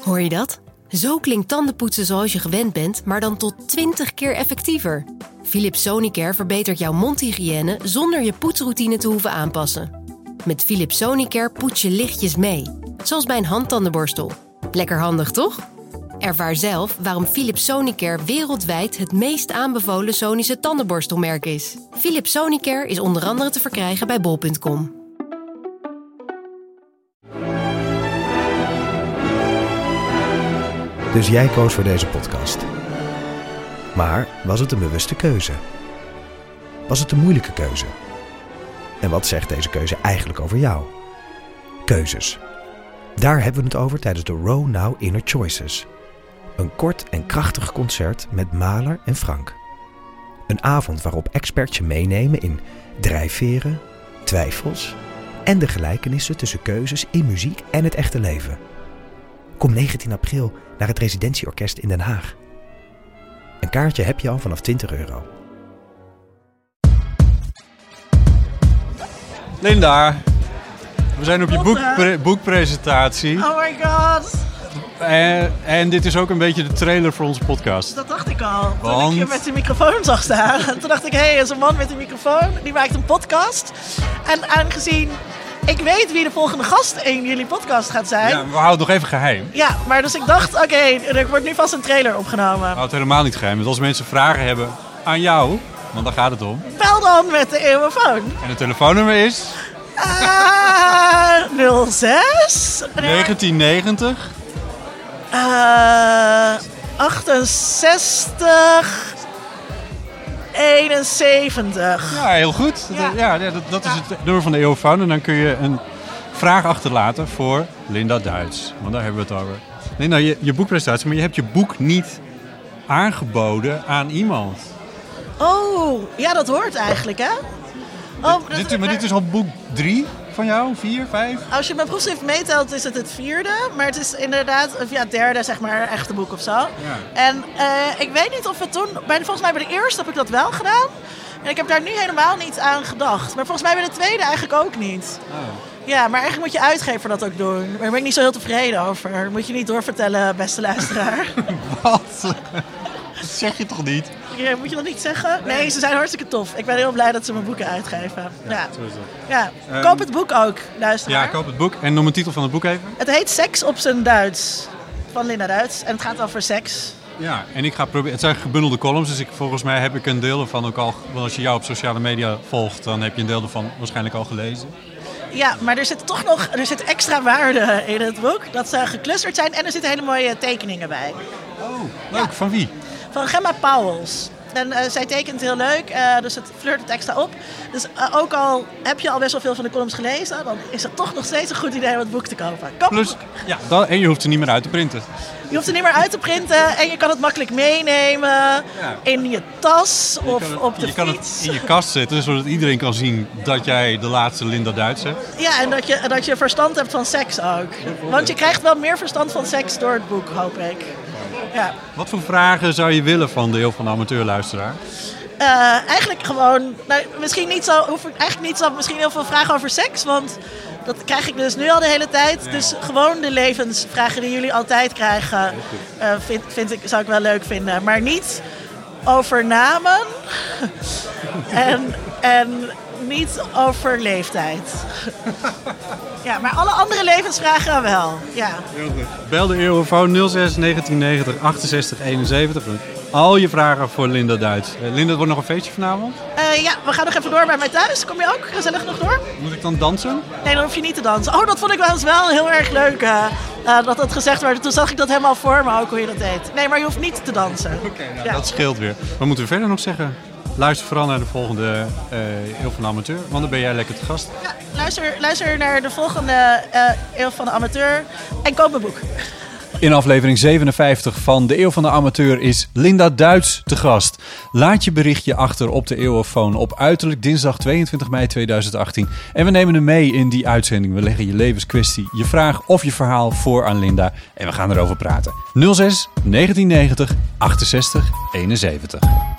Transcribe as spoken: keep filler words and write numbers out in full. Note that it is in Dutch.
Hoor je dat? Zo klinkt tandenpoetsen zoals je gewend bent, maar dan tot twintig keer effectiever. Philips Sonicare verbetert jouw mondhygiëne zonder je poetsroutine te hoeven aanpassen. Met Philips Sonicare poets je lichtjes mee, zoals bij een handtandenborstel. Lekker handig, toch? Ervaar zelf waarom Philips Sonicare wereldwijd het meest aanbevolen Sonische tandenborstelmerk is. Philips Sonicare is onder andere te verkrijgen bij bol punt com. Dus jij koos voor deze podcast. Maar was het een bewuste keuze? Was het een moeilijke keuze? En wat zegt deze keuze eigenlijk over jou? Keuzes. Daar hebben we het over tijdens de Row Now Inner Choices. Een kort en krachtig concert met Mahler en Frank. Een avond waarop experts je meenemen in drijfveren, twijfels en de gelijkenissen tussen keuzes in muziek en het echte leven. Kom negentien april naar het Residentieorkest in Den Haag. Een kaartje heb je al vanaf twintig euro. Linda, we zijn op je boekpre- boekpresentatie. Oh my god. En, en dit is ook een beetje de trailer voor onze podcast. Dat dacht ik al. Want... Toen ik je met de microfoon zag staan. Toen dacht ik, hé, hey, er is een man met een microfoon. Die maakt een podcast. En aangezien ik weet wie de volgende gast in jullie podcast gaat zijn. Ja, we houden het nog even geheim. Ja, maar dus ik dacht, oké, okay, er wordt nu vast een trailer opgenomen. We houden het helemaal niet geheim. Want als mensen vragen hebben aan jou, want daar gaat het om. Bel dan met de eeuwenfoon. En het telefoonnummer is... Uh, nul zes negentien negentig Uh, achtenzestig eenenzeventig Ja, heel goed. Ja. Ja, dat, dat is het nummer van de eeuwenfoon. En dan kun je een vraag achterlaten voor Linda Duits. Want daar hebben we het over. Linda, je, je boekpresentatie, maar je hebt je boek niet aangeboden aan iemand. Oh, ja, dat hoort eigenlijk, hè? Oh, dit, dit, maar dit is al boek drie van jou? Vier, vijf? Als je mijn proefschrift meetelt, is het het vierde. Maar het is inderdaad of ja, het derde, zeg maar, echte boek of zo. Ja. En uh, ik weet niet of het toen... Bij de, volgens mij bij de eerste heb ik dat wel gedaan. En ik heb daar nu helemaal niet aan gedacht. Maar volgens mij bij de tweede eigenlijk ook niet. Oh. Ja, maar eigenlijk moet je uitgever dat ook doen. Maar daar ben ik niet zo heel tevreden over. Moet je niet doorvertellen, beste luisteraar. Wat? Dat zeg je toch niet? Ja, moet je dat niet zeggen? Nee, ze zijn hartstikke tof. Ik ben heel blij dat ze mijn boeken uitgeven. Ja, ja. Zo is dat. Ja. Um, Koop het boek ook, luisteraar. Ja, koop het boek. En noem een titel van het boek even. Het heet Seks op zijn Duits. Van Linda Duits. En het gaat over seks. Ja, en ik ga proberen... Het zijn gebundelde columns, dus ik, volgens mij heb ik een deel ervan ook al... Want als je jou op sociale media volgt, dan heb je een deel ervan waarschijnlijk al gelezen. Ja, maar er zit toch nog er zit extra waarde in het boek. Dat ze geclusterd zijn en er zitten hele mooie tekeningen bij. Oh, leuk. Ja. Van wie? Van Gemma Pauwels. En uh, zij tekent heel leuk, uh, dus het flirt het extra op. Dus uh, ook al heb je al best wel veel van de columns gelezen, dan is het toch nog steeds een goed idee om het boek te kopen. Koop Plus, het boek. Ja, dan, en je hoeft er niet meer uit te printen. Je hoeft er niet meer uit te printen en je kan het makkelijk meenemen ja. in je tas of je het, op de je fiets. Je kan het in je kast zetten, zodat iedereen kan zien dat jij de laatste Linda Duits hebt. Ja, en dat je, dat je verstand hebt van seks ook. Want je krijgt wel meer verstand van seks door het boek, hoop ik. Ja. Wat voor vragen zou je willen van de Eeuw van de Amateurluisteraar? Uh, eigenlijk gewoon, nou, misschien niet zo, hoef ik eigenlijk niet zo, misschien heel veel vragen over seks, want dat krijg ik dus nu al de hele tijd. Ja. Dus gewoon de levensvragen die jullie altijd krijgen, uh, vind, vind ik, zou ik wel leuk vinden. Maar niet over namen en, en niet over leeftijd. Ja, maar alle andere levensvragen wel. Ja. Bel de Eeuwenfoon nul zes negentien negentig achtenzestig eenenzeventig. Al je vragen voor Linda Duits. Uh, Linda, het wordt nog een feestje vanavond? Uh, ja, we gaan nog even door bij mij thuis. Kom je ook gezellig nog door? Moet ik dan dansen? Nee, dan hoef je niet te dansen. Oh, dat vond ik wel eens wel heel erg leuk. Uh, uh, dat dat gezegd werd. Toen zag ik dat helemaal voor me ook, hoe je dat deed. Nee, maar je hoeft niet te dansen. Oké, okay, nou, ja. Dat scheelt weer. Wat moeten we verder nog zeggen? Luister vooral naar de volgende uh, Eeuw van de Amateur, want dan ben jij lekker te gast. Ja, luister, luister naar de volgende uh, Eeuw van de Amateur en koop mijn boek. In aflevering zevenenvijftig van de Eeuw van de Amateur is Linda Duits te gast. Laat je berichtje achter op de Eeuwenfoon op uiterlijk dinsdag tweeëntwintig mei tweeduizend achttien. En we nemen hem mee in die uitzending. We leggen je levenskwestie, je vraag of je verhaal voor aan Linda. En we gaan erover praten. nul zes negentien negentig achtenzestig eenenzeventig.